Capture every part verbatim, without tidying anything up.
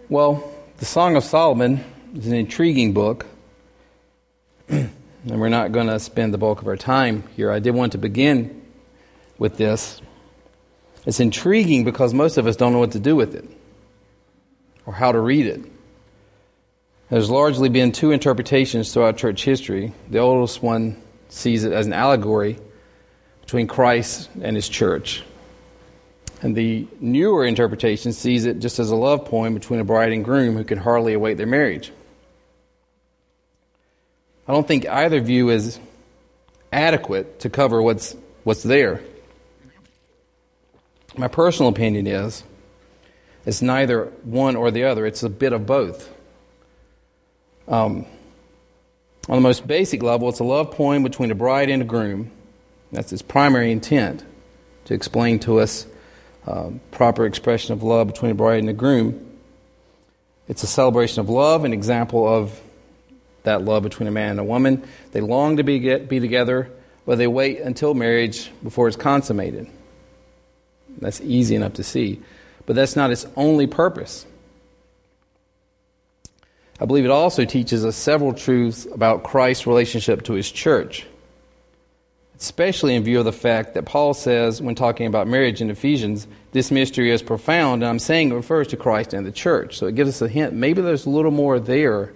Well, the Song of Solomon is an intriguing book, and we're not going to spend the bulk of our time here. I did want to begin with this. It's intriguing because most of us don't know what to do with it or how to read it. There's largely been two interpretations throughout church history. The oldest one sees it as an allegory between Christ and his church. And the newer interpretation sees it just as a love poem between a bride and groom who can hardly await their marriage. I don't think either view is adequate to cover what's what's there. My personal opinion is it's neither one or the other. It's a bit of both. Um, on the most basic level, it's a love poem between a bride and a groom. That's its primary intent, to explain to us um, proper expression of love between a bride and a groom. It's a celebration of love, an example of that love between a man and a woman. They long to be get, be together, but they wait until marriage before it's consummated. That's easy enough to see. But that's not its only purpose. I believe it also teaches us several truths about Christ's relationship to his church, especially in view of the fact that Paul says, when talking about marriage in Ephesians, this mystery is profound, and I'm saying it refers to Christ and the church. So it gives us a hint. Maybe there's a little more there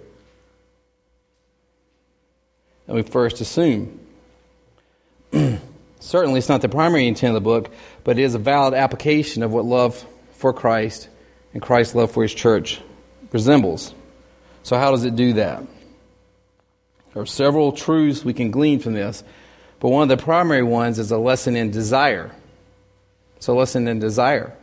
than we first assume. Certainly it's not the primary intent of the book, but it is a valid application of what love for Christ and Christ's love for his church resembles. So how does it do that? There are several truths we can glean from this, but one of the primary ones is a lesson in desire. It's a lesson in desire.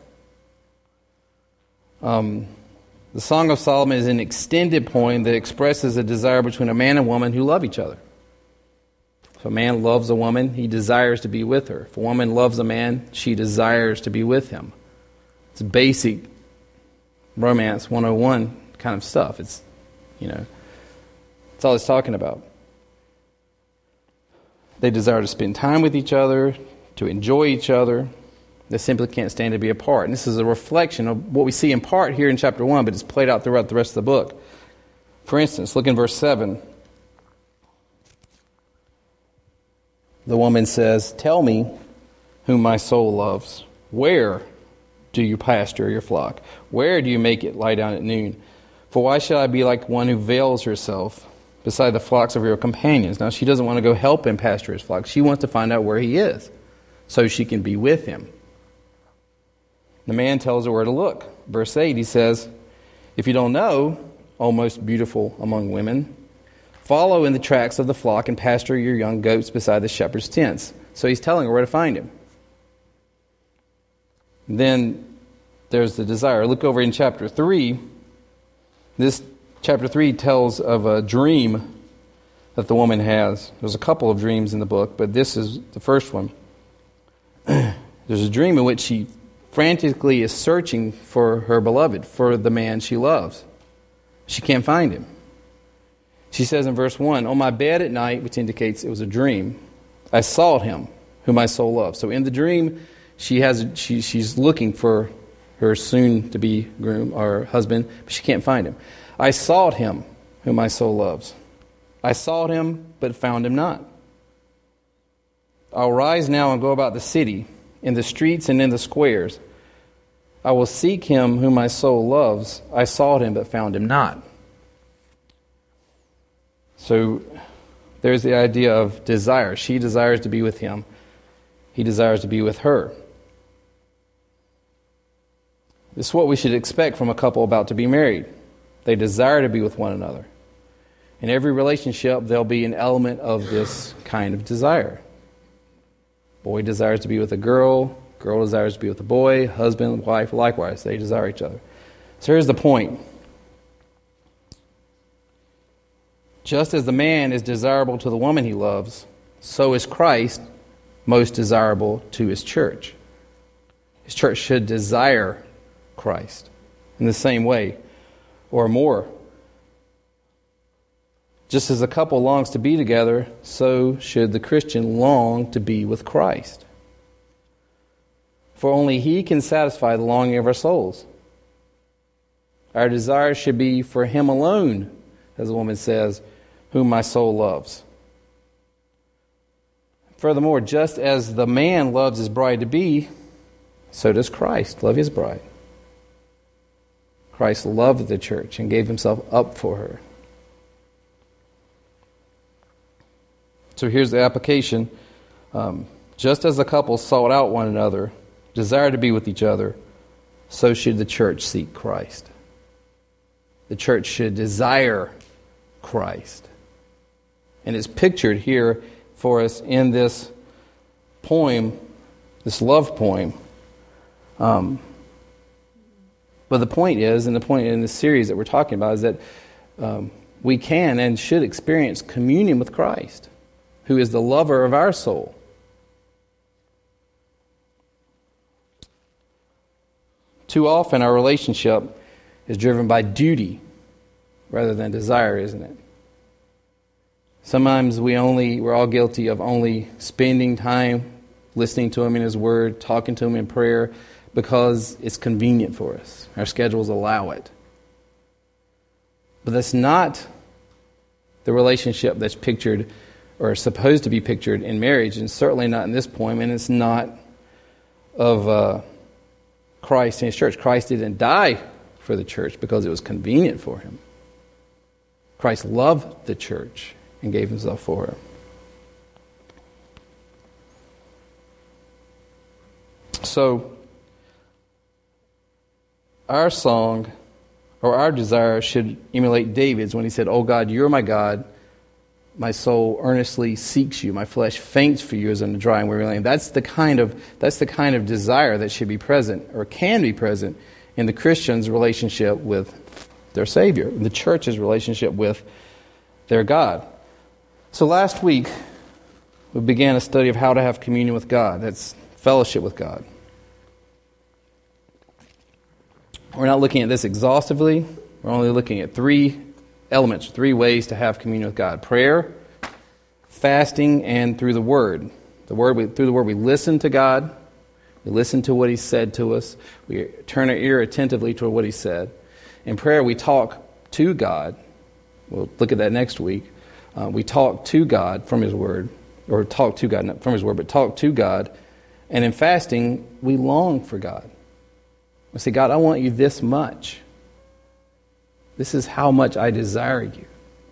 Um, the Song of Solomon is an extended poem that expresses a desire between a man and woman who love each other. If a man loves a woman, he desires to be with her. If a woman loves a man, she desires to be with him. It's basic romance one oh one kind of stuff. It's, you know, that's all it's talking about. They desire to spend time with each other, to enjoy each other. They simply can't stand to be apart. And this is a reflection of what we see in part here in chapter one, but it's played out throughout the rest of the book. For instance, look in verse seven. The woman says, "Tell me whom my soul loves. Where do you pasture your flock? Where do you make it lie down at noon? For why should I be like one who veils herself beside the flocks of your companions?" Now, she doesn't want to go help him pasture his flock. She wants to find out where he is so she can be with him. The man tells her where to look. Verse eight, he says, "If you don't know, O most beautiful among women, follow in the tracks of the flock and pasture your young goats beside the shepherd's tents." So he's telling her where to find him. Then there's the desire. Look over in chapter three. This chapter three tells of a dream that the woman has. There's a couple of dreams in the book, but this is the first one. There's a dream in which she frantically is searching for her beloved, for the man she loves. She can't find him. She says in verse one, "On my bed at night," which indicates it was a dream, "I sought him whom my soul loves." So in the dream, she has she she's looking for her soon-to-be groom or husband, but she can't find him. "I sought him whom my soul loves. I sought him, but found him not. I'll rise now and go about the city, in the streets and in the squares. I will seek him whom my soul loves. I sought him, but found him not." So there's the idea of desire. She desires to be with him. He desires to be with her. This is what we should expect from a couple about to be married. They desire to be with one another. In every relationship, there'll be an element of this kind of desire. Boy desires to be with a girl. Girl desires to be with a boy. Husband, wife, likewise. They desire each other. So here's the point. Just as the man is desirable to the woman he loves, so is Christ most desirable to his church. His church should desire Christ in the same way or more. Just as a couple longs to be together, so should the Christian long to be with Christ. For only he can satisfy the longing of our souls. Our desire should be for him alone, as the woman says, whom my soul loves. Furthermore, just as the man loves his bride to be, so does Christ love his bride. Christ loved the church and gave himself up for her. So here's the application. Um, just as the couple sought out one another, desired to be with each other, so should the church seek Christ. The church should desire Christ. And it's pictured here for us in this poem, this love poem. Um, but the point is, and the point in this series that we're talking about is that um, we can and should experience communion with Christ, who is the lover of our soul. Too often our relationship is driven by duty rather than desire, isn't it? Sometimes we only, we're all guilty of only spending time listening to him in his word, talking to him in prayer, because it's convenient for us. Our schedules allow it. But that's not the relationship that's pictured or supposed to be pictured in marriage, and certainly not in this poem, and it's not of uh, Christ and his church. Christ didn't die for the church because it was convenient for him. Christ loved the church and gave himself for her. So, our song or our desire should emulate David's when he said, "Oh God, you're my God. My soul earnestly seeks you. My flesh faints for you as in a dry and weary land." That's the kind of that's the kind of desire that should be present or can be present in the Christian's relationship with their Savior, the church's relationship with their God. So last week we began a study of how to have communion with God. That's fellowship with God. We're not looking at this exhaustively. We're only looking at three elements, three ways to have communion with God: prayer, fasting, and through the Word. The Word, we, through the Word, we listen to God. We listen to what He said to us. We turn our ear attentively to what He said. In prayer, we talk to God. We'll look at that next week. Uh, we talk to God from His Word, or talk to God, not from His Word, but talk to God. And in fasting, we long for God. We say, "God, I want you this much. This is how much I desire you."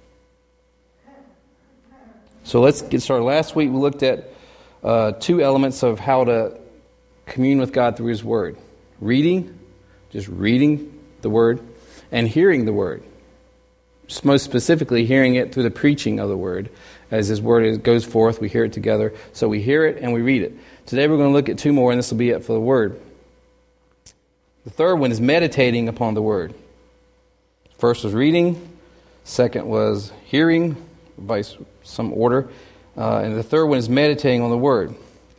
So let's get started. Last week we looked at uh, two elements of how to commune with God through His Word. Reading, just reading the Word, and hearing the Word. Just most specifically, hearing it through the preaching of the Word. As His Word goes forth, we hear it together. So we hear it and we read it. Today we're going to look at two more, and this will be it for the Word. The third one is meditating upon the Word. First was reading. Second was hearing, by some order. Uh, and the third one is meditating on the Word.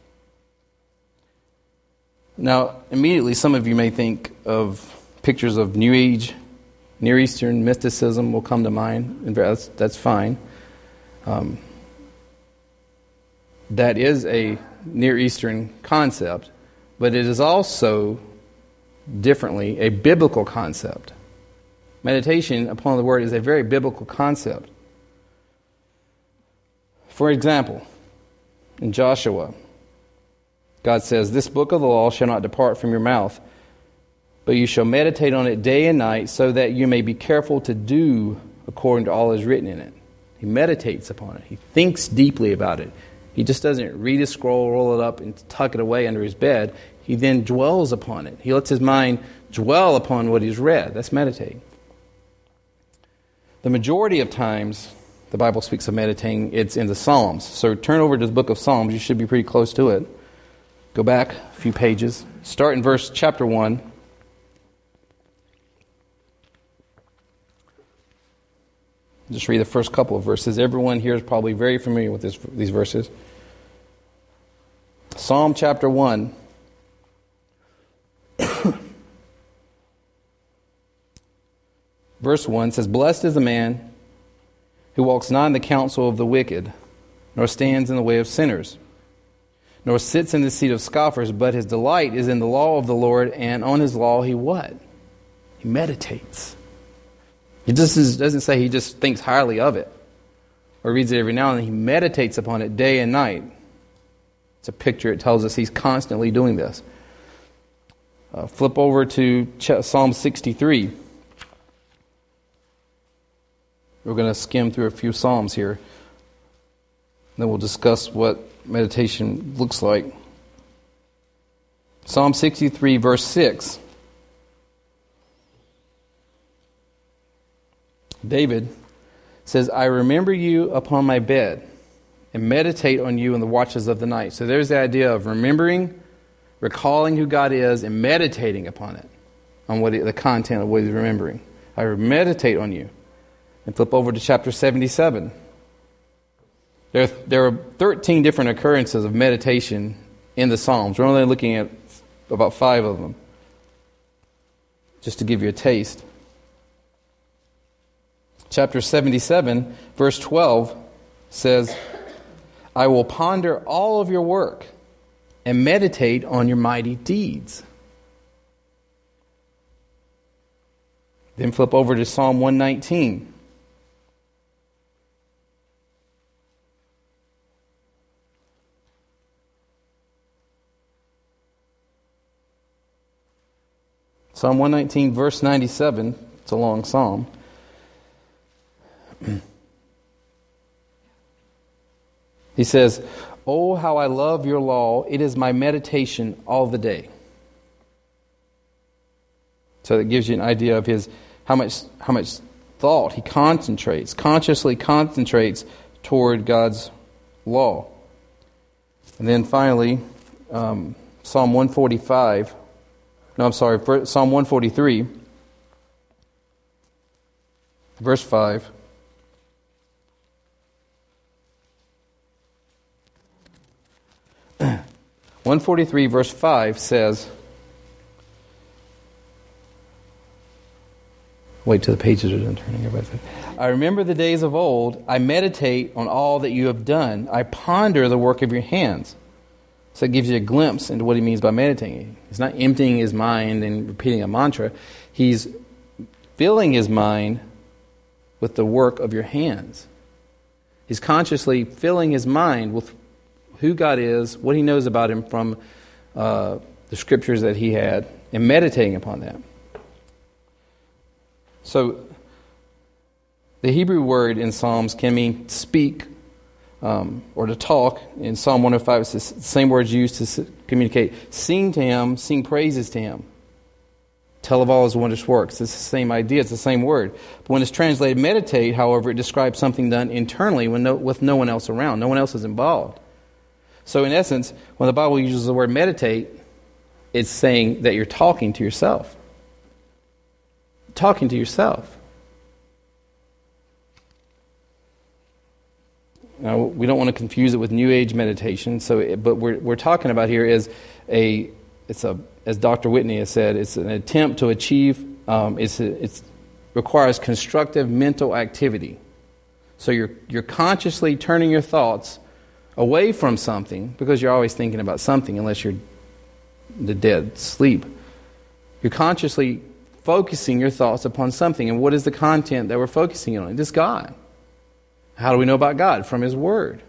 Now, immediately some of you may think of pictures of New Age, Near Eastern mysticism will come to mind. And that's, that's fine. Um, that is a Near Eastern concept. But it is also, differently, a biblical concept. Meditation upon the Word is a very biblical concept. For example, in Joshua, God says, "This book of the law shall not depart from your mouth, but you shall meditate on it day and night, so that you may be careful to do according to all that is written in it." He meditates upon it. He thinks deeply about it. He just doesn't read a scroll, roll it up, and tuck it away under his bed. He then dwells upon it. He lets his mind dwell upon what he's read. That's meditating. The majority of times the Bible speaks of meditating, it's in the Psalms. So turn over to the book of Psalms. You should be pretty close to it. Go back a few pages. Start in verse chapter one. Just read the first couple of verses. Everyone here is probably very familiar with this, these verses. Psalm chapter one. Verse one says, "Blessed is the man who walks not in the counsel of the wicked, nor stands in the way of sinners, nor sits in the seat of scoffers, but his delight is in the law of the Lord, and on his law he what? He meditates. He just doesn't say he just thinks highly of it or reads it every now and then. He meditates upon it day and night. It's a picture. It tells us he's constantly doing this. Uh, flip over to Psalm sixty-three. We're going to skim through a few Psalms here. Then we'll discuss what meditation looks like. Psalm sixty-three, verse six. David says, I remember you upon my bed and meditate on you in the watches of the night. So there's the idea of remembering, recalling who God is, and meditating upon it, on what he, the content of what he's remembering. I meditate on you. And flip over to chapter seventy-seven. There are, there are thirteen different occurrences of meditation in the Psalms. We're only looking at about five of them, just to give you a taste. Chapter seventy-seven, verse twelve says, I will ponder all of your work and meditate on your mighty deeds. Then flip over to Psalm one nineteen. Psalm one nineteen, verse ninety-seven. It's a long psalm. He says, oh, how I love your law. It is my meditation all the day. So that gives you an idea of his how much how much thought he concentrates, consciously concentrates toward God's law. And then finally, um, Psalm one forty-five. No, I'm sorry, Psalm one forty-three, verse five. one forty-three, verse five says, wait till the pages are done turning. Everybody. I remember the days of old. I meditate on all that you have done. I ponder the work of your hands. So it gives you a glimpse into what he means by meditating. He's not emptying his mind and repeating a mantra. He's filling his mind with the work of your hands. He's consciously filling his mind with who God is, what he knows about him from uh, the scriptures that he had, and meditating upon that. So the Hebrew word in Psalms can mean speak, Um, or to talk. In Psalm one oh five, it's the same words used to communicate. Sing to him, sing praises to him. Tell of all his wondrous works. It's the same idea, it's the same word. But when it's translated meditate, however, it describes something done internally when no, with no one else around. No one else is involved. So in essence, when the Bible uses the word meditate, it's saying that you're talking to yourself. Talking to yourself. Now, we don't want to confuse it with New Age meditation. So, it, but we're we're talking about here is a it's a as Doctor Whitney has said, it's an attempt to achieve. Um, it's a, it's requires constructive mental activity. So you're you're consciously turning your thoughts away from something because you're always thinking about something unless you're the dead sleep. You're consciously focusing your thoughts upon something, and what is the content that we're focusing on? It is God. How do we know about God? From His Word.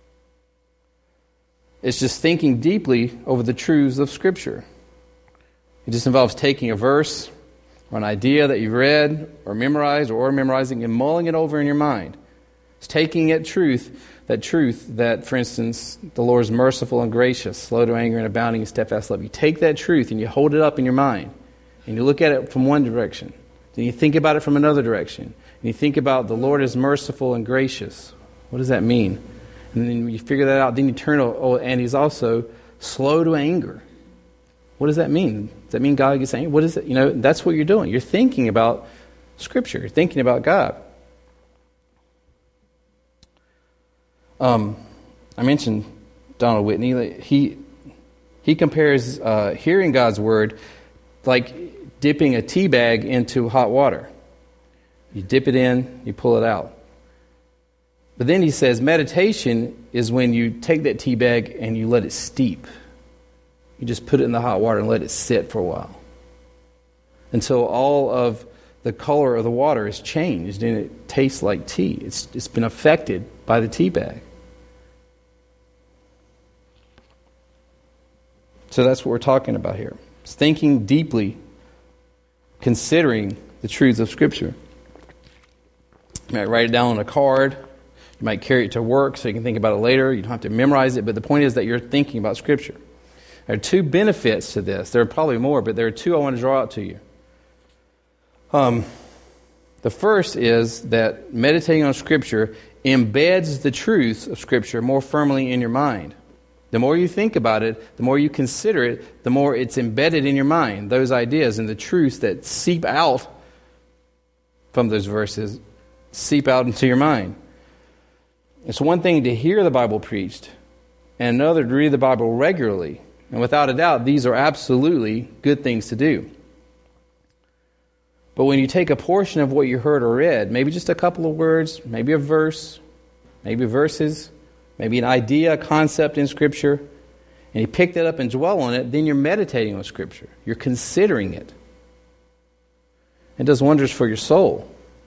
It's just thinking deeply over the truths of Scripture. It just involves taking a verse or an idea that you've read or memorized or memorizing and mulling it over in your mind. It's taking it truth, that truth that, for instance, the Lord is merciful and gracious, slow to anger and abounding in steadfast love. You take that truth and you hold it up in your mind and you look at it from one direction. Then you think about it from another direction. And you think about the Lord is merciful and gracious. What does that mean? And then you figure that out. Then you turn, oh, and He's also slow to anger. What does that mean? Does that mean God gets angry? What is it? You know, that's what you're doing. You're thinking about Scripture. You're thinking about God. Um, I mentioned Donald Whitney. He he compares uh, hearing God's Word like dipping a tea bag into hot water. You dip it in, you pull it out. But then he says meditation is when you take that tea bag and you let it steep. You just put it in the hot water and let it sit for a while. until all of the color of the water is changed and it tastes like tea. It's, it's been affected by the tea bag. So that's what we're talking about here. It's thinking deeply, considering the truths of Scripture. You might write it down on a card. You might carry it to work so you can think about it later. You don't have to memorize it, but the point is that you're thinking about Scripture. There are two benefits to this. There are probably more, but there are two I want to draw out to you. Um, the first is that meditating on Scripture embeds the truths of Scripture more firmly in your mind. The more you think about it, the more you consider it, the more it's embedded in your mind. Those ideas and the truths that seep out from those verses seep out into your mind. It's one thing to hear the Bible preached, and another to read the Bible regularly. And without a doubt, these are absolutely good things to do. But when you take a portion of what you heard or read, maybe just a couple of words, maybe a verse, maybe verses, maybe an idea, a concept in Scripture, and you pick that up and dwell on it, then you're meditating on Scripture. You're considering it. It does wonders for your soul.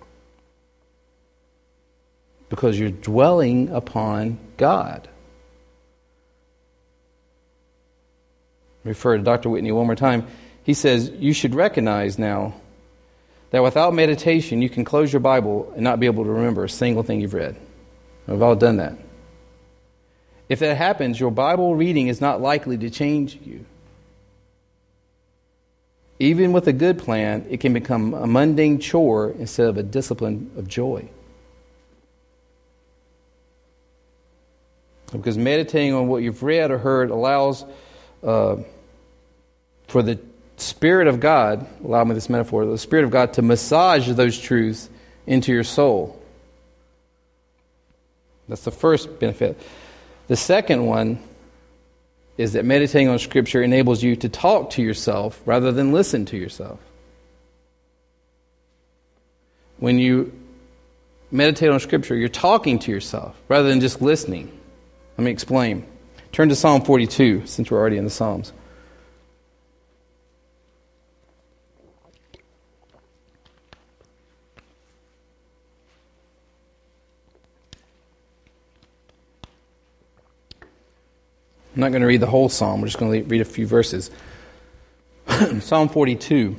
Because you're dwelling upon God. Refer to Doctor Whitney one more time. He says, you should recognize now that without meditation, you can close your Bible and not be able to remember a single thing you've read. We've all done that. If that happens, your Bible reading is not likely to change you. Even with a good plan, it can become a mundane chore instead of a discipline of joy. Because meditating on what you've read or heard allows uh, for the Spirit of God, allow me this metaphor, the Spirit of God to massage those truths into your soul. That's the first benefit. The second one is that meditating on Scripture enables you to talk to yourself rather than listen to yourself. When you meditate on Scripture, you're talking to yourself rather than just listening. Let me explain. Turn to Psalm forty-two, since we're already in the Psalms. I'm not going to read the whole psalm. We're just going to read a few verses. Psalm forty-two.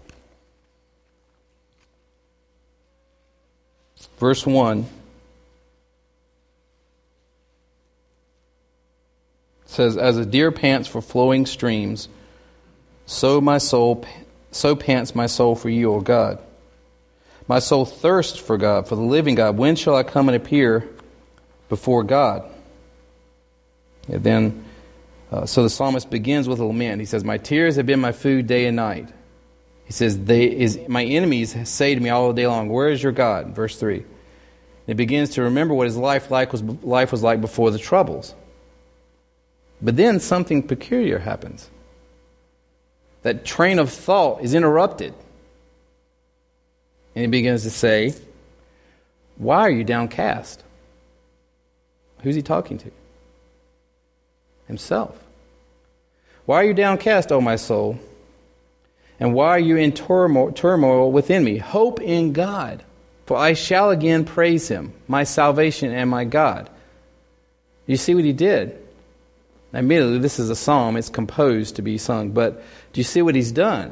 Verse one. Says, as a deer pants for flowing streams, so my soul, so pants my soul for you, O God. My soul thirsts for God, for the living God. When shall I come and appear before God? And then, uh, so the psalmist begins with a lament. He says, my tears have been my food day and night. He says, they is my enemies say to me all the day long, where is your God? Verse three. And he begins to remember what his life like was life was like before the troubles. But then something peculiar happens. That train of thought is interrupted. And he begins to say, why are you downcast? Who's he talking to? Himself. Why are you downcast, O my soul? And why are you in turmoil, turmoil within me? Hope in God, for I shall again praise Him, my salvation and my God. You see what he did? Admittedly, this is a psalm. It's composed to be sung. But do you see what he's done?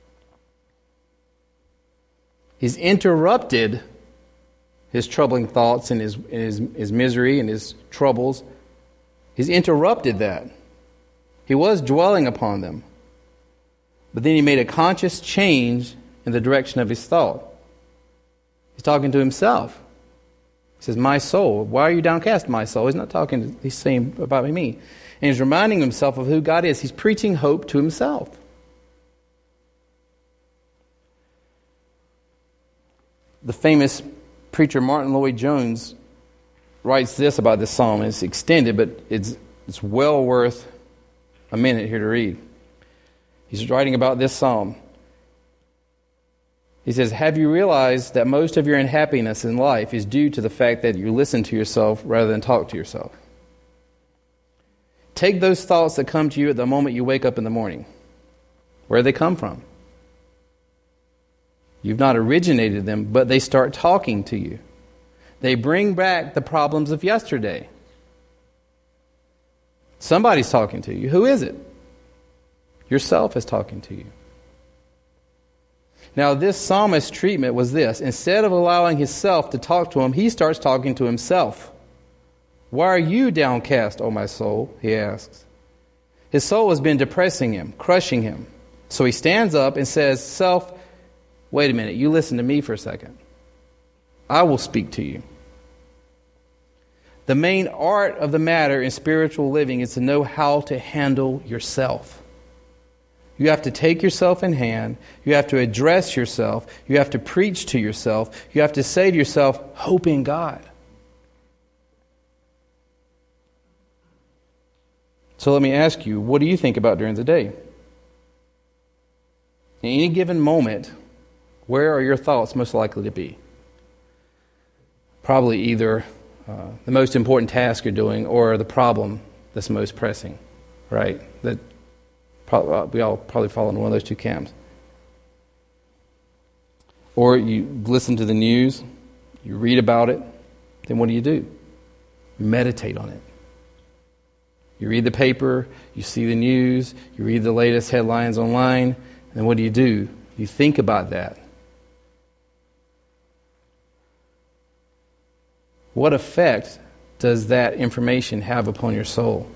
He's interrupted his troubling thoughts and his, and his, his misery and his troubles. He's interrupted that. He was dwelling upon them. But then he made a conscious change in the direction of his thought. He's talking to himself. He says, my soul, why are you downcast, my soul? He's not talking, he's saying about me. And he's reminding himself of who God is. He's preaching hope to himself. The famous preacher Martin Lloyd-Jones writes this about this psalm. It's extended, but it's it's well worth a minute here to read. He's writing about this psalm. He says, have you realized that most of your unhappiness in life is due to the fact that you listen to yourself rather than talk to yourself? Take those thoughts that come to you at the moment you wake up in the morning. Where do they come from? You've not originated them, but they start talking to you. They bring back the problems of yesterday. Somebody's talking to you. Who is it? Yourself is talking to you. Now, this psalmist's treatment was this. Instead of allowing himself to talk to him, he starts talking to himself. Why are you downcast, O my soul? He asks. His soul has been depressing him, crushing him. So he stands up and says, Self, wait a minute, you listen to me for a second. I will speak to you. The main art of the matter in spiritual living is to know how to handle yourself. You have to take yourself in hand. You have to address yourself. You have to preach to yourself. You have to say to yourself, hope in God. So let me ask you, what do you think about during the day? In any given moment, where are your thoughts most likely to be? Probably either uh, the most important task you're doing or the problem that's most pressing, right? That probably, we all probably fall into one of those two camps. Or you listen to the news, you read about it, then what do you do? You meditate on it. You read the paper, you see the news, you read the latest headlines online, and what do you do? You think about that. What effect does that information have upon your soul?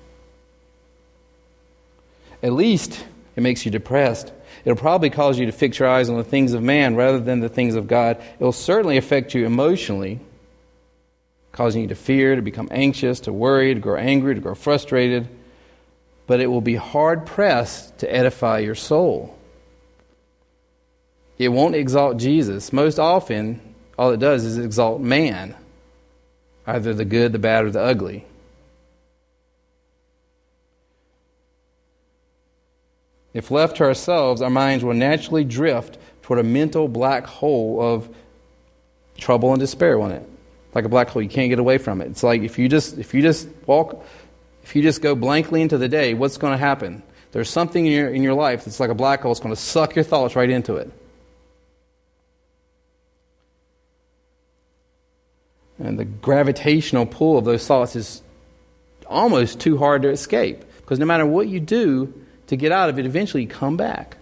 At least it makes you depressed. It'll probably cause you to fix your eyes on the things of man rather than the things of God. It will certainly affect you emotionally, causing you to fear, to become anxious, to worry, to grow angry, to grow frustrated. But it will be hard-pressed to edify your soul. It won't exalt Jesus. Most often, all it does is exalt man, either the good, the bad, or the ugly. If left to ourselves, our minds will naturally drift toward a mental black hole of trouble and despair, won't it? Like a black hole, you can't get away from it. It's like if you just if you just walk, if you just go blankly into the day, what's going to happen? There's something in your in your life that's like a black hole. It's going to suck your thoughts right into it. And the gravitational pull of those thoughts is almost too hard to escape. Because no matter what you do to get out of it, eventually you come back.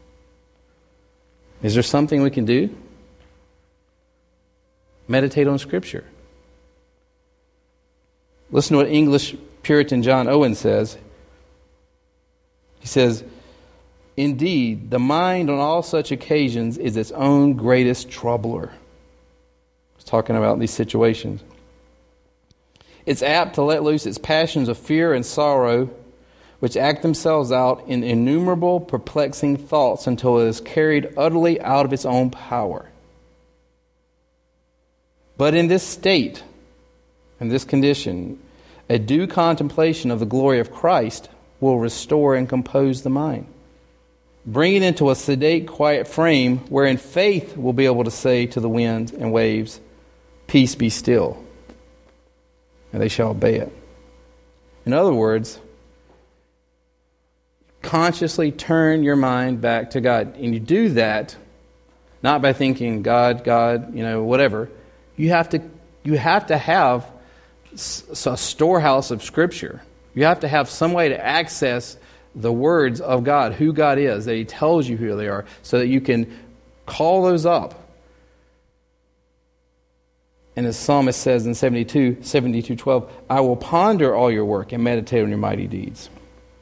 Is there something we can do? Meditate on Scripture. Listen to what English Puritan John Owen says. He says, Indeed, the mind on all such occasions is its own greatest troubler. He's talking about these situations. It's apt to let loose its passions of fear and sorrow, which act themselves out in innumerable perplexing thoughts until it is carried utterly out of its own power. But in this state, in this condition, a due contemplation of the glory of Christ will restore and compose the mind. Bring it into a sedate, quiet frame wherein faith will be able to say to the winds and waves, Peace, be still, and they shall obey it. In other words, consciously turn your mind back to God. And you do that not by thinking, God, God, you know, whatever. You have to you have to have a storehouse of Scripture. You have to have some way to access the words of God, who God is, that He tells you who they are, so that you can call those up. And as the psalmist says in seventy-two, seventy-two twelve, I will ponder all your work and meditate on your mighty deeds.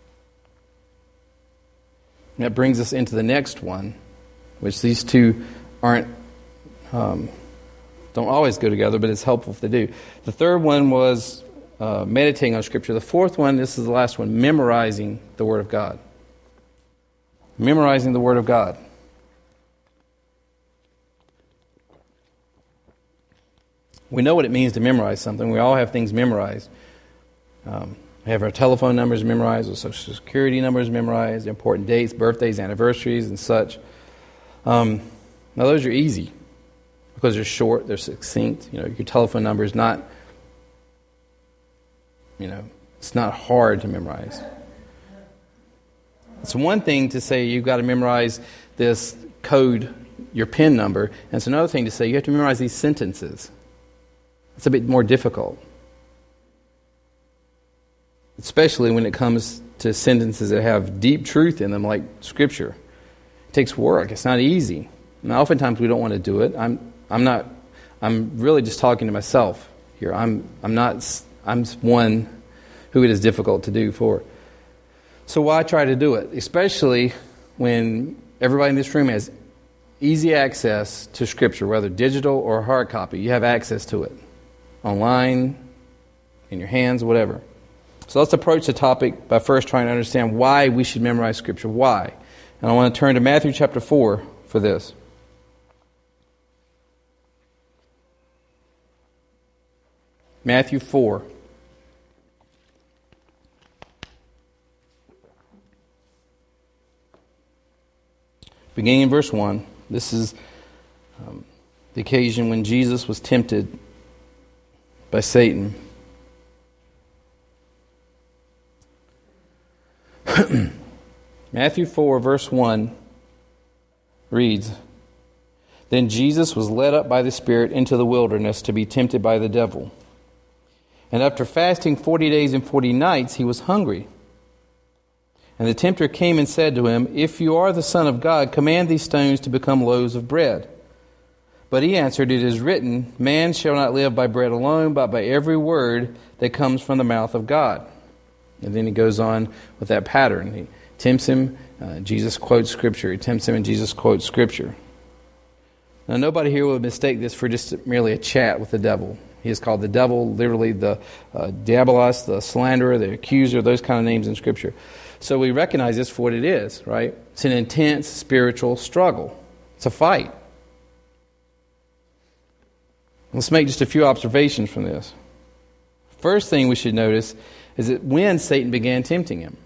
And that brings us into the next one, which these two aren't... Um, don't always go together, but it's helpful if they do. The third one was uh, meditating on Scripture. The fourth one, this is the last one, memorizing the Word of God. Memorizing the Word of God. We know what it means to memorize something. We all have things memorized. Um, we have our telephone numbers memorized, our Social Security numbers memorized, important dates, birthdays, anniversaries, and such. Um, now, those are easy. Because they're short, they're succinct. You know, your telephone number is not, you know, it's not hard to memorize. It's one thing to say you've got to memorize this code your PIN number. And it's another thing to say you have to memorize these sentences. It's a bit more difficult. Especially when it comes to sentences that have deep truth in them, like Scripture. It takes work. It's not easy. And oftentimes we don't want to do it. I'm I'm not I'm really just talking to myself here. I'm I'm not I'm one who it is difficult to do for. So why try to do it? Especially when everybody in this room has easy access to Scripture, whether digital or hard copy. You have access to it. Online, in your hands, whatever. So let's approach the topic by first trying to understand why we should memorize Scripture. Why? And I want to turn to Matthew chapter four for this. Matthew four. Beginning in verse one. This is um, the occasion when Jesus was tempted by Satan. Matthew four, verse one reads, Then Jesus was led up by the Spirit into the wilderness to be tempted by the devil. And after fasting forty days and forty nights, he was hungry. And the tempter came and said to him, If you are the Son of God, command these stones to become loaves of bread. But he answered, It is written, Man shall not live by bread alone, but by every word that comes from the mouth of God. And then he goes on with that pattern. He tempts him, uh, Jesus quotes Scripture. He tempts him and Jesus quotes Scripture. Now nobody here would mistake this for just merely a chat with the devil. He is called the devil, literally the uh, diabolos, the slanderer, the accuser, those kind of names in Scripture. So we recognize this for what it is, right? It's an intense spiritual struggle. It's a fight. Let's make just a few observations from this. First thing we should notice is that when Satan began tempting him.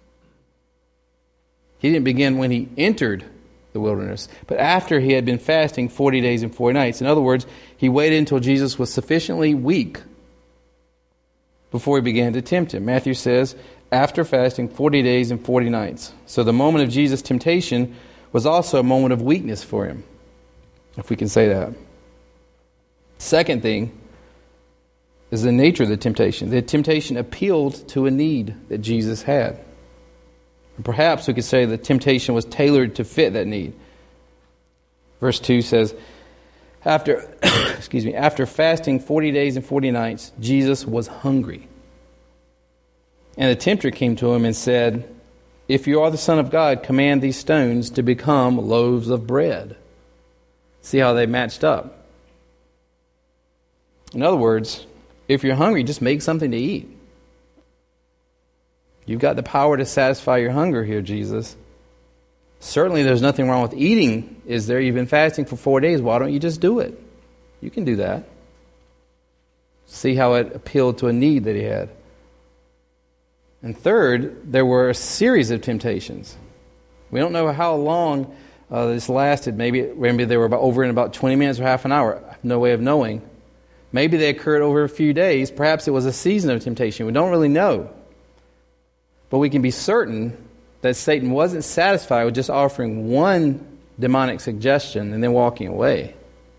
He didn't begin when he entered the wilderness, but after he had been fasting forty days and forty nights. In other words, he waited until Jesus was sufficiently weak before he began to tempt him. Matthew says, after fasting forty days and forty nights. So the moment of Jesus' temptation was also a moment of weakness for him, if we can say that. Second thing is the nature of the temptation. The temptation appealed to a need that Jesus had. And perhaps we could say the temptation was tailored to fit that need. Verse two says, after excuse me, after fasting forty days and forty nights, Jesus was hungry. And the tempter came to him and said, If you are the Son of God, command these stones to become loaves of bread. See how they matched up. In other words, if you're hungry, just make something to eat. You've got the power to satisfy your hunger here, Jesus. Certainly there's nothing wrong with eating, is there? You've been fasting for four days. Why don't you just do it? You can do that. See how it appealed to a need that he had. And third, there were a series of temptations. We don't know how long uh, this lasted. Maybe, maybe they were about over in about twenty minutes or half an hour. I have no way of knowing. Maybe they occurred over a few days. Perhaps it was a season of temptation. We don't really know. But we can be certain that Satan wasn't satisfied with just offering one demonic suggestion and then walking away.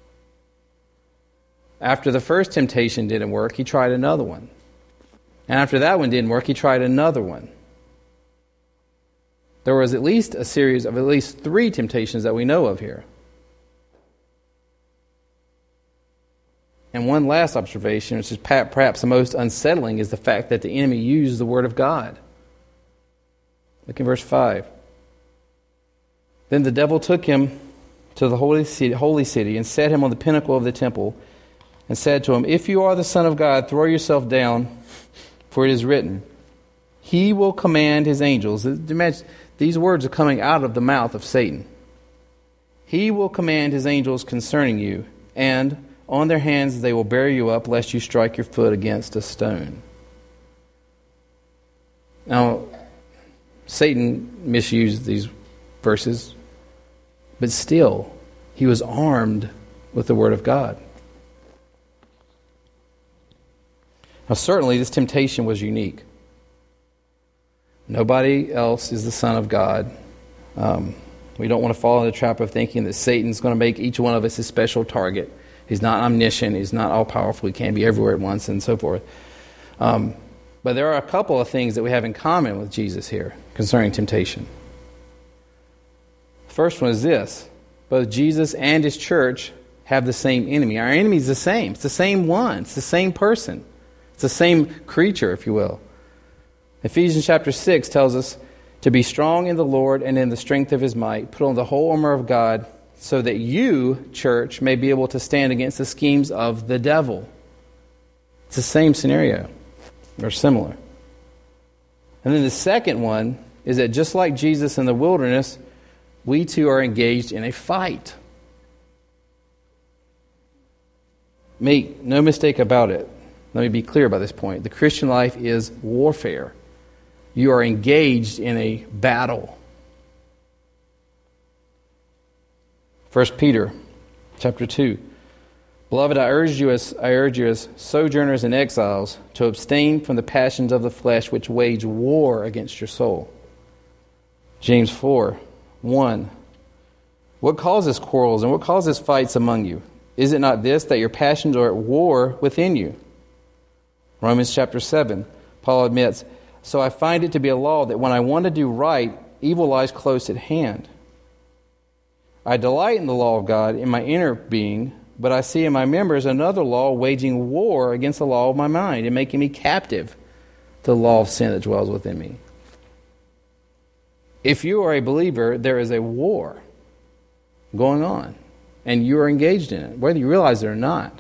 After the first temptation didn't work, he tried another one. And after that one didn't work, he tried another one. There was at least a series of at least three temptations that we know of here. And one last observation, which is perhaps the most unsettling, is the fact that the enemy used the Word of God. Look in verse five. Then the devil took him to the holy city, holy city and set him on the pinnacle of the temple and said to him, If you are the Son of God, throw yourself down, for it is written, He will command His angels. These words are coming out of the mouth of Satan. He will command His angels concerning you, and on their hands they will bear you up, lest you strike your foot against a stone. Now, Satan misused these verses, but still, he was armed with the Word of God. Now, certainly, this temptation was unique. Nobody else is the Son of God. Um, We don't want to fall in the trap of thinking that Satan's going to make each one of us a special target. He's not omniscient. He's not all-powerful. He can't be everywhere at once and so forth. Um, but there are a couple of things that we have in common with Jesus here concerning temptation. The first one is this. Both Jesus and his church have the same enemy. Our enemy is the same. It's the same one. It's the same person. It's the same creature, if you will. Ephesians chapter six tells us to be strong in the Lord and in the strength of his might. Put on the whole armor of God so that you, church, may be able to stand against the schemes of the devil. It's the same scenario. They're similar. And then the second one is that just like Jesus in the wilderness, we too are engaged in a fight. Make no mistake about it. Let me be clear about this point. The Christian life is warfare. You are engaged in a battle. First Peter chapter two. Beloved, I urge you as I urge you as sojourners and exiles to abstain from the passions of the flesh which wage war against your soul. James four one. What causes quarrels and what causes fights among you? Is it not this, that your passions are at war within you? Romans chapter seven, Paul admits, so I find it to be a law that when I want to do right, evil lies close at hand. I delight in the law of God in my inner being, but I see in my members another law waging war against the law of my mind and making me captive to the law of sin that dwells within me. If you are a believer, there is a war going on, and you are engaged in it, whether you realize it or not.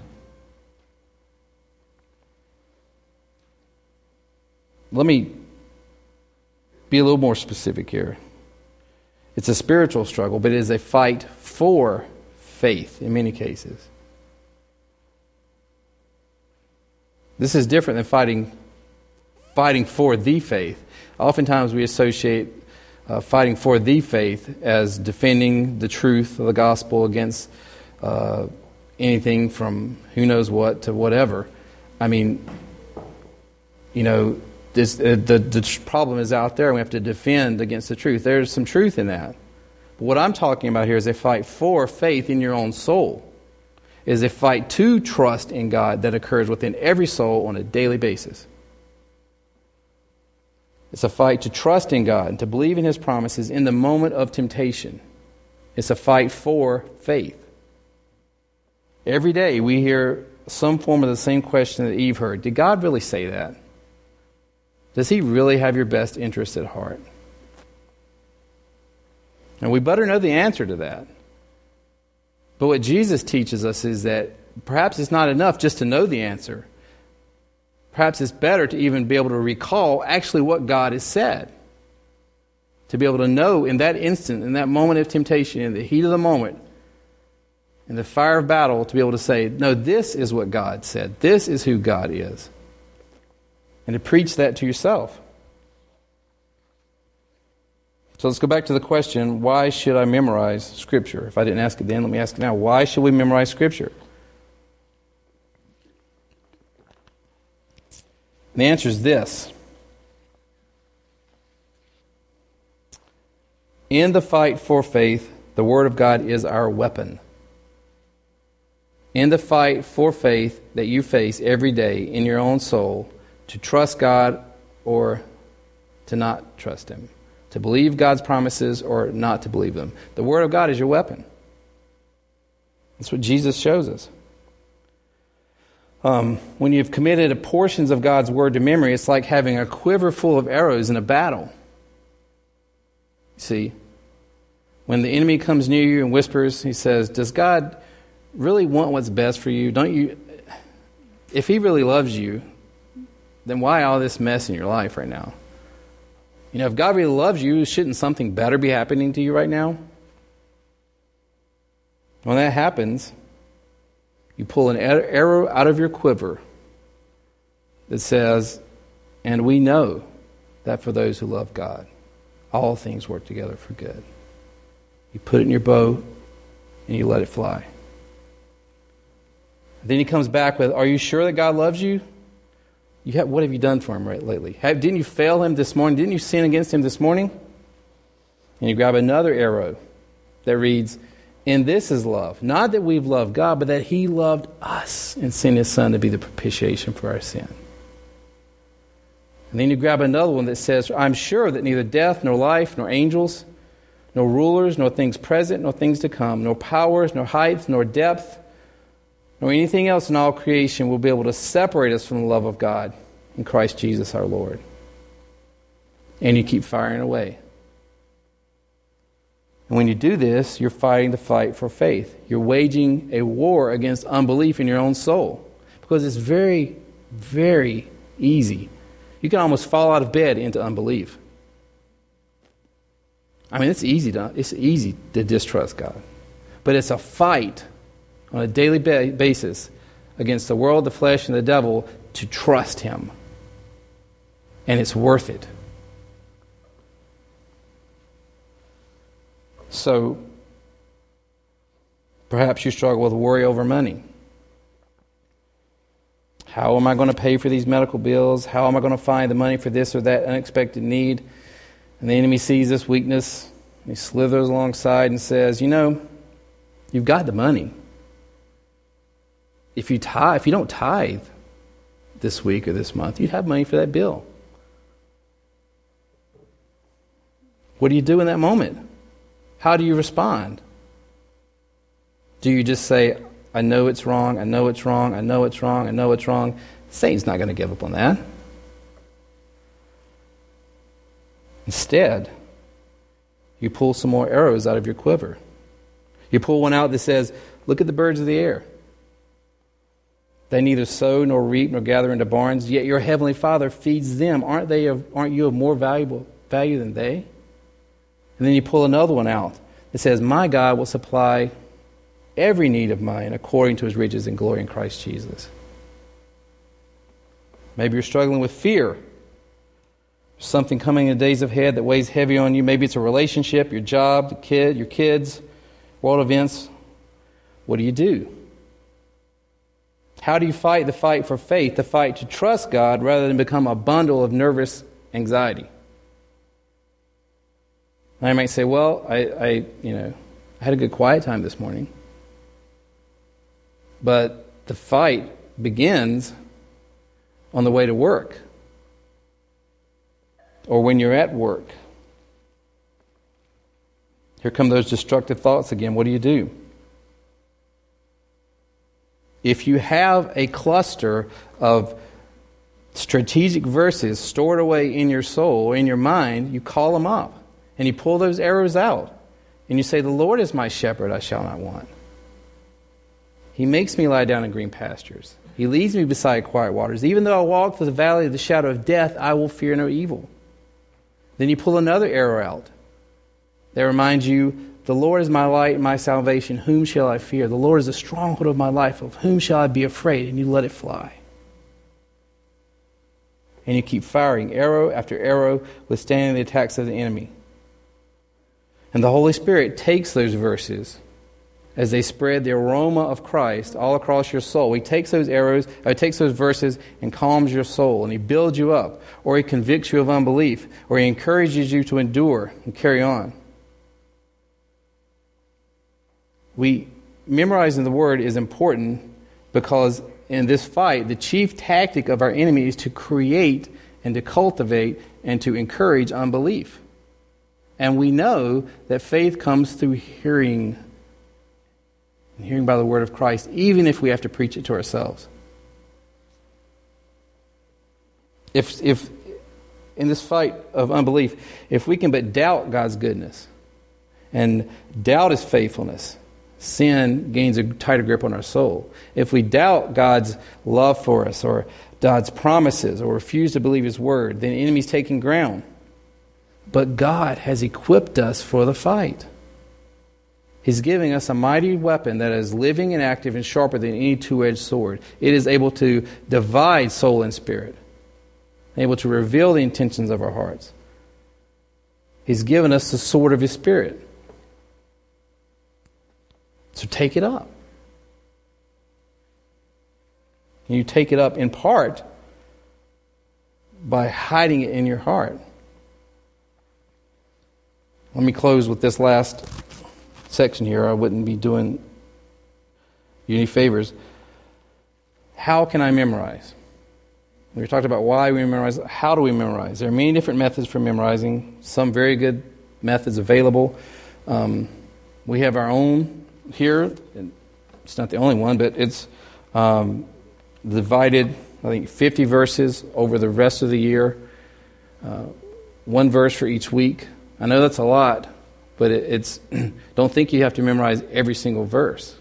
Let me be a little more specific here. It's a spiritual struggle, but it is a fight for faith in many cases. This is different than fighting fighting for the faith. Oftentimes we associate uh, fighting for the faith as defending the truth of the gospel against uh, anything from who knows what to whatever. I mean, you know, This, uh, the, the problem is out there, and we have to defend against the truth. There's some truth in that. But what I'm talking about here is a fight for faith in your own soul. It is a fight to trust in God that occurs within every soul on a daily basis. It's a fight to trust in God and to believe in his promises in the moment of temptation. It's a fight for faith. Every day we hear some form of the same question that Eve heard. Did God really say that? Does he really have your best interest at heart? And we better know the answer to that. But what Jesus teaches us is that perhaps it's not enough just to know the answer. Perhaps it's better to even be able to recall actually what God has said. To be able to know in that instant, in that moment of temptation, in the heat of the moment, in the fire of battle, to be able to say, no, this is what God said. This is who God is. And to preach that to yourself. So let's go back to the question, why should I memorize Scripture? If I didn't ask it then, let me ask it now. Why should we memorize Scripture? And the answer is this. In the fight for faith, the Word of God is our weapon. In the fight for faith that you face every day in your own soul, to trust God or to not trust him. To believe God's promises or not to believe them. The Word of God is your weapon. That's what Jesus shows us. Um, when you've committed portions of God's Word to memory, it's like having a quiver full of arrows in a battle. See, when the enemy comes near you and whispers, he says, does God really want what's best for you? Don't you? If he really loves you, then why all this mess in your life right now? You know, if God really loves you, shouldn't something better be happening to you right now? When that happens, you pull an arrow out of your quiver that says, and we know that for those who love God, all things work together for good. You put it in your bow and you let it fly. Then he comes back with, are you sure that God loves you? You have, what have you done for him right lately? Have, didn't you fail him this morning? Didn't you sin against him this morning? And you grab another arrow that reads, "And this is love, not that we've loved God, but that he loved us and sent his Son to be the propitiation for our sin." And then you grab another one that says, "I'm sure that neither death, nor life, nor angels, nor rulers, nor things present, nor things to come, nor powers, nor height, nor depth, nor anything else in all creation will be able to separate us from the love of God in Christ Jesus our Lord." And you keep firing away. And when you do this, you're fighting the fight for faith. You're waging a war against unbelief in your own soul. Because it's very, very easy. You can almost fall out of bed into unbelief. I mean, it's easy to, it's easy to distrust God. But it's a fight on a daily ba- basis against the world, the flesh, and the devil to trust him. And it's worth it. So, perhaps you struggle with worry over money. How am I going to pay for these medical bills? How am I going to find the money for this or that unexpected need? And the enemy sees this weakness. He slithers alongside and says, you know, you've got the money. If you tithe, if you don't tithe this week or this month, you'd have money for that bill. What do you do in that moment? How do you respond? Do you just say, I know it's wrong, I know it's wrong, I know it's wrong, I know it's wrong? Satan's not going to give up on that. Instead, you pull some more arrows out of your quiver. You pull one out that says, look at the birds of the air. They neither sow nor reap nor gather into barns, yet your heavenly Father feeds them. Aren't they? Of, aren't you of more valuable value than they? And then you pull another one out that says, my God will supply every need of mine according to his riches and glory in Christ Jesus. Maybe you're struggling with fear. Something coming in the days ahead that weighs heavy on you. Maybe it's a relationship, your job, the kid, your kids, world events. What do you do? How do you fight the fight for faith, the fight to trust God rather than become a bundle of nervous anxiety? I might say, well, I, I, you know, I had a good quiet time this morning. But the fight begins on the way to work or when you're at work. Here come those destructive thoughts again. What do you do? If you have a cluster of strategic verses stored away in your soul or in your mind, you call them up. And you pull those arrows out. And you say, the Lord is my shepherd, I shall not want. He makes me lie down in green pastures. He leads me beside quiet waters. Even though I walk through the valley of the shadow of death, I will fear no evil. Then you pull another arrow out that reminds you, the Lord is my light and my salvation. Whom shall I fear? The Lord is the stronghold of my life. Of whom shall I be afraid? And you let it fly. And you keep firing arrow after arrow, withstanding the attacks of the enemy. And the Holy Spirit takes those verses as they spread the aroma of Christ all across your soul. He takes those arrows, or he takes those verses and calms your soul, and he builds you up, or he convicts you of unbelief, or he encourages you to endure and carry on. We memorizing the word is important because in this fight, the chief tactic of our enemy is to create and to cultivate and to encourage unbelief. And we know that faith comes through hearing, and hearing by the word of Christ, even if we have to preach it to ourselves. If, if in this fight of unbelief, if we can but doubt God's goodness and doubt his faithfulness, sin gains a tighter grip on our soul. If we doubt God's love for us or God's promises or refuse to believe his word, then the enemy's taking ground. But God has equipped us for the fight. He's giving us a mighty weapon that is living and active and sharper than any two-edged sword. It is able to divide soul and spirit, able to reveal the intentions of our hearts. He's given us the sword of his Spirit. So take it up. And you take it up in part by hiding it in your heart. Let me close with this last section here, I wouldn't be doing you any favors. How can I memorize? We talked about why we memorize. How do we memorize? There are many different methods for memorizing. Some very good methods available. Um, we have our own here. It's not the only one, but it's um, divided, I think, fifty verses over the rest of the year. Uh, one verse for each week. I know that's a lot, but it, it's don't think you have to memorize every single verse.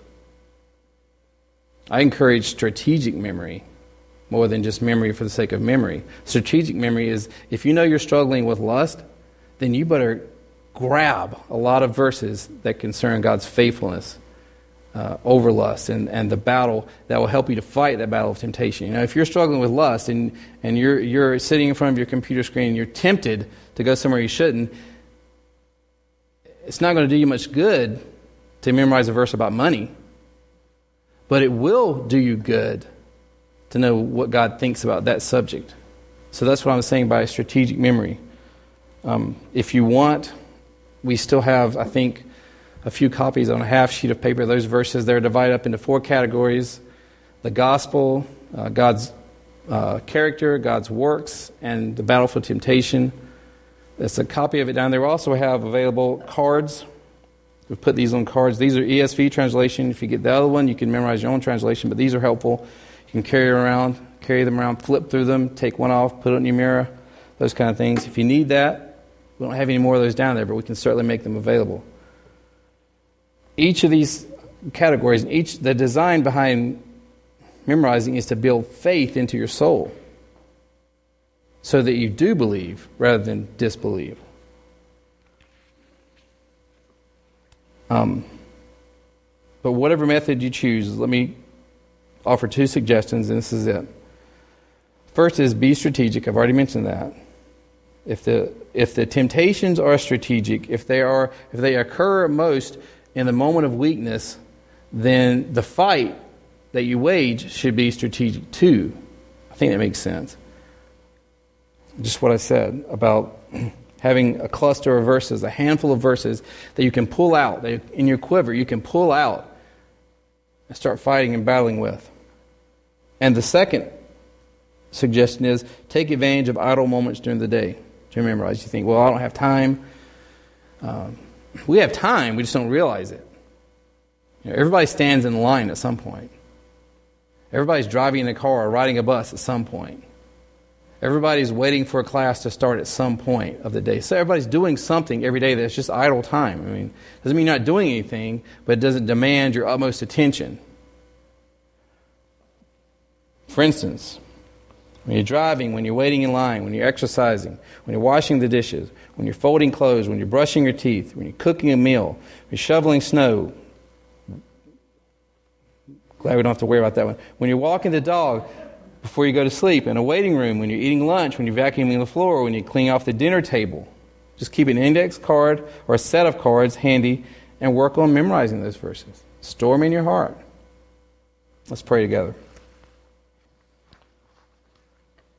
I encourage strategic memory more than just memory for the sake of memory. Strategic memory is, if you know you're struggling with lust, then you better grab a lot of verses that concern God's faithfulness uh, over lust and, and the battle that will help you to fight that battle of temptation. You know, if you're struggling with lust and, and you're, you're sitting in front of your computer screen and you're tempted to go somewhere you shouldn't, it's not going to do you much good to memorize a verse about money. But it will do you good to know what God thinks about that subject. So that's what I'm saying by strategic memory. Um, if you want, we still have, I think, a few copies on a half sheet of paper. Those verses, they're divided up into four categories. The gospel, uh, God's uh, character, God's works, and the battle for temptation. That's a copy of it down there. We also have available cards. We've put these on cards. These are E S V translation. If you get the other one, you can memorize your own translation, but these are helpful. You can carry around, carry them around, flip through them, take one off, put it in your mirror, those kind of things. If you need that, we don't have any more of those down there, but we can certainly make them available. Each of these categories, each the design behind memorizing is to build faith into your soul so that you do believe rather than disbelieve. Um, but whatever method you choose, let me offer two suggestions, and this is it. First is be strategic. I've already mentioned that. If the if the temptations are strategic, if they are if they occur most in the moment of weakness, then the fight that you wage should be strategic too. I think that makes sense. Just what I said about having a cluster of verses, a handful of verses that you can pull out, that in your quiver you can pull out and start fighting and battling with. And the second suggestion is take advantage of idle moments during the day to memorize. You think, well, I don't have time. Um, we have time, we just don't realize it. You know, everybody stands in line at some point. Everybody's driving in a car or riding a bus at some point. Everybody's waiting for a class to start at some point of the day. So everybody's doing something every day that's just idle time. I mean, doesn't mean you're not doing anything, but it doesn't demand your utmost attention. For instance, when you're driving, when you're waiting in line, when you're exercising, when you're washing the dishes, when you're folding clothes, when you're brushing your teeth, when you're cooking a meal, when you're shoveling snow. Glad we don't have to worry about that one. When you're walking the dog before you go to sleep, in a waiting room, when you're eating lunch, when you're vacuuming the floor, when you're cleaning off the dinner table. Just keep an index card or a set of cards handy and work on memorizing those verses. Store them in your heart. Let's pray together.